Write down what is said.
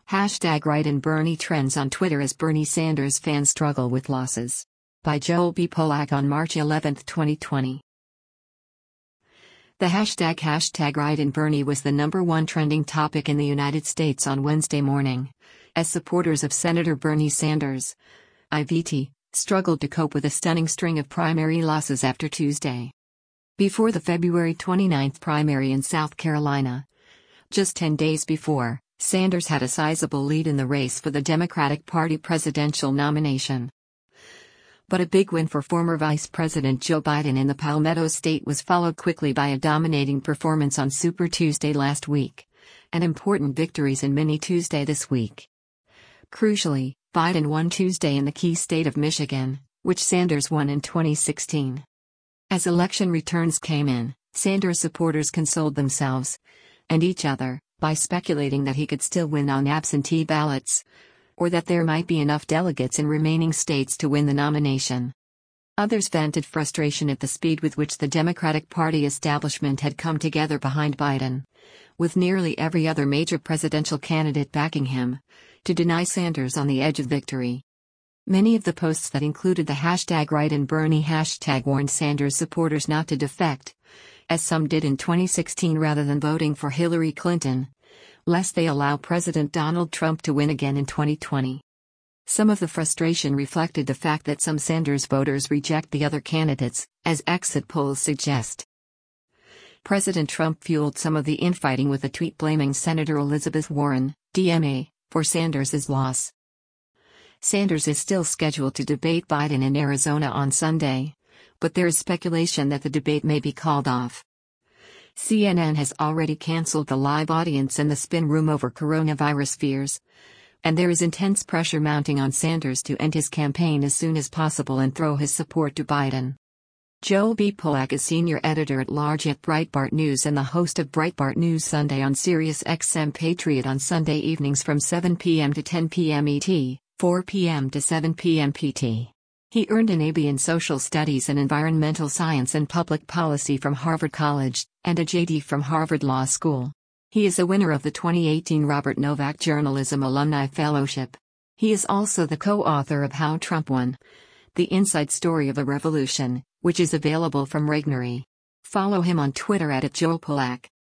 Hashtag Right and Bernie trends on Twitter as Bernie Sanders fans struggle with losses. By Joel B. Polak on March 11, 2020. The hashtag Right and Bernie was the #1 trending topic in the United States on Wednesday morning, as supporters of Senator Bernie Sanders, IVT, struggled to cope with a stunning string of primary losses after Tuesday. Before the February 29 primary in South Carolina, just 10 days before, Sanders had a sizable lead in the race for the Democratic Party presidential nomination. But a big win for former Vice President Joe Biden in the Palmetto State was followed quickly by a dominating performance on Super Tuesday last week, and important victories in Mini Tuesday this week. Crucially, Biden won Tuesday in the key state of Michigan, which Sanders won in 2016. As election returns came in, Sanders supporters consoled themselves, and each other, by speculating that he could still win on absentee ballots, or that there might be enough delegates in remaining states to win the nomination. Others vented frustration at the speed with which the Democratic Party establishment had come together behind Biden, with nearly every other major presidential candidate backing him, to deny Sanders on the edge of victory. Many of the posts that included the hashtag Right and Bernie hashtag warned Sanders supporters not to defect, as some did in 2016 rather than voting for Hillary Clinton, lest they allow President Donald Trump to win again in 2020. Some of the frustration reflected the fact that some Sanders voters reject the other candidates, as exit polls suggest. President Trump fueled some of the infighting with a tweet blaming Senator Elizabeth Warren, DMA, for Sanders' loss. Sanders is still scheduled to debate Biden in Arizona on Sunday, but there is speculation that the debate may be called off. CNN has already canceled the live audience in the spin room over coronavirus fears, and there is intense pressure mounting on Sanders to end his campaign as soon as possible and throw his support to Biden. Joel B. Polak is senior editor-at-large at Breitbart News and the host of Breitbart News Sunday on Sirius XM Patriot on Sunday evenings from 7 p.m. to 10 p.m. ET, 4 p.m. to 7 p.m. PT. He earned an AB in Social Studies and Environmental Science and Public Policy from Harvard College, and a JD from Harvard Law School. He is a winner of the 2018 Robert Novak Journalism Alumni Fellowship. He is also the co-author of How Trump Won: The Inside Story of a Revolution, which is available from Regnery. Follow him on Twitter @JoelPolak.